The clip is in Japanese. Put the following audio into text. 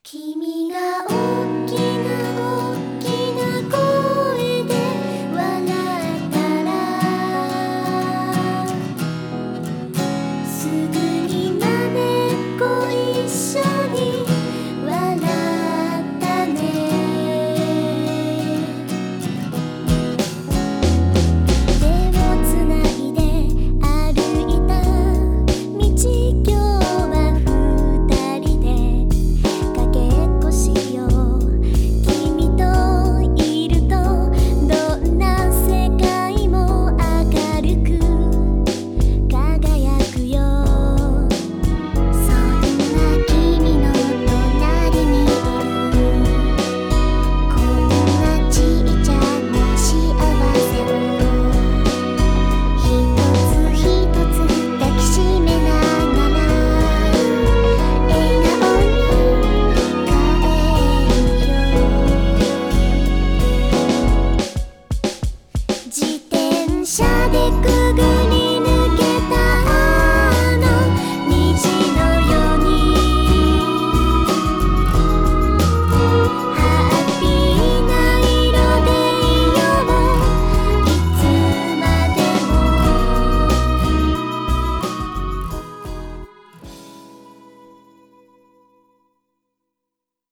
君が大きな大きな声で笑ったらすぐにまねっこ一緒に笑ったね。手をつないで歩いた道、今日は二人でかけっこしよう。君といるとどんな世界も明るく輝くよ。そんな君の隣にいるこんなちっちゃな幸せを一つ一つ抱きしめながら笑顔に変えよう。自転車で